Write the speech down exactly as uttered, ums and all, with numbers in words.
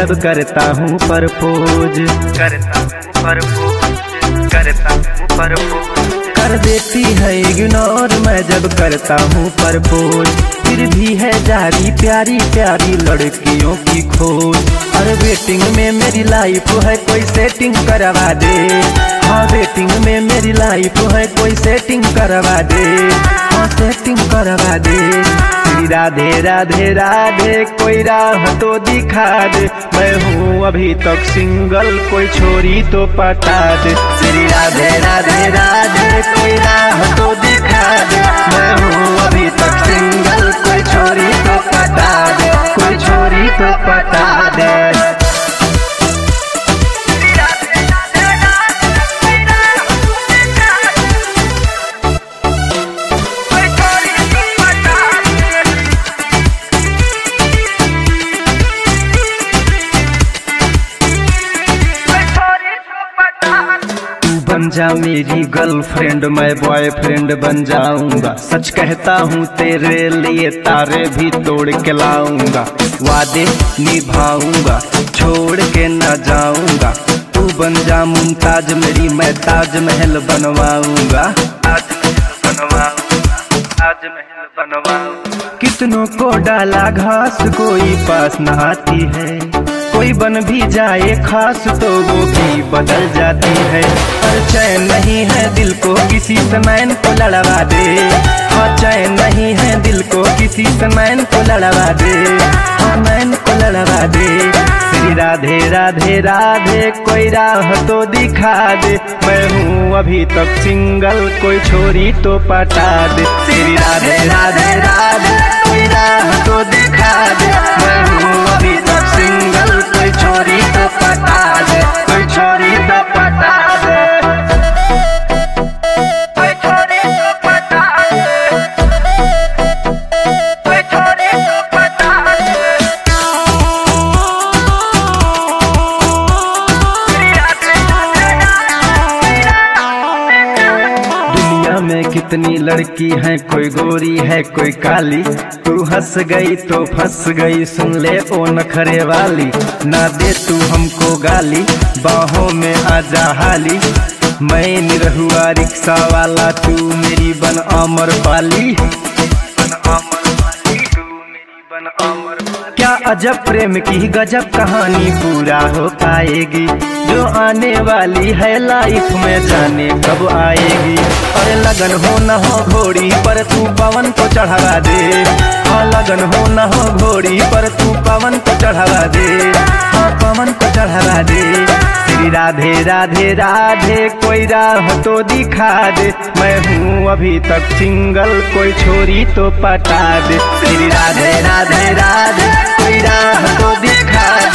जब करता हूँ परपोज, करता हूँ परपोज, करता हूँ परपोज। कर देती है इग्नोर मैं जब करता हूँ परपोज। फिर भी है जारी प्यारी प्यारी लड़कियों की खोज। और वेटिंग में मेरी लाइफ है कोई सेटिंग करवा दे। हाँ वेटिंग में मेरी लाइफ है कोई सेटिंग करवा दे। हाँ सेटिंग करवा दे। श्री राधे राधे राधे कोई राह तो दिखा दे। मैं हूँ अभी तक सिंगल कोई छोरी तो पटा दे। श्री राधे राधे राधे कोई राह तो दिखा दे। मैं हूँ अभी तक सिंगल कोई छोरी तो पटा दे। कोई छोरी तो पटा दे। बन जा मेरी गर्लफ्रेंड मैं बॉयफ्रेंड बन जाऊंगा। सच कहता हूँ तेरे लिए तारे भी तोड़ के लाऊंगा। वादे निभाऊंगा छोड़ के न जाऊंगा। तू बन जा मुमताज मेरी मैं ताजमहल बनवाऊंगा। ताजमहल बनवाऊंगा, ताजमहल बनवाऊंगा। कितनों को डाला घास कोई पास न आती है। कोई बन भी जाए खास तो वो भी बदल जाती है। पर चैन नहीं है दिल को किसी से नैन को लड़वा दे। हाँ चैन नहीं है दिल को किसी से नैन को लड़वा दे। हाँ नैन को लड़वा दे। श्री राधे राधे राधे कोई राह तो दिखा दे। मैं हूँ अभी तक सिंगल कोई छोरी तो पटा दे। श्री राधे राधे राधे कोई राह तो दिखा दे। मैं हूँ अभी तक सिंगल कोई छोरी तो पटा दे। कोई छोरी तो पटा दे। कोई छोरी तो पटा दे। कोई छोरी तो पटा दे। दुनिया में कितनी लड़की है कोई गोरी है कोई काली। तू हंस गई तो फंस गई सुन ले ओ नखरे वाली। ना दे तू हमको गाली बाहों में आजा हाली। मैं निरहुआ रिक्शा वाला तू मेरी बन अमर पाली। बन अमर वाली, तू मेरी बन अमर वाली। क्या अजब प्रेम की गजब कहानी पूरा हो पाएगी। जो आने वाली है लाइफ में जाने कब आएगी। अरे लगन हो न हो घोड़ी पर तू पवन को चढ़ावा दे। हाँ लगन हो न हो घोड़ी पर तू पवन को चढ़ावा दे। हाँ पवन को चढ़ावा दे। श्री राधे राधे राधे कोई राह तो दिखा दे। मैं हूँ अभी तक सिंगल कोई छोरी तो पटा दे। श्री राधे राधे राधे कोई राह तो दिखा दे।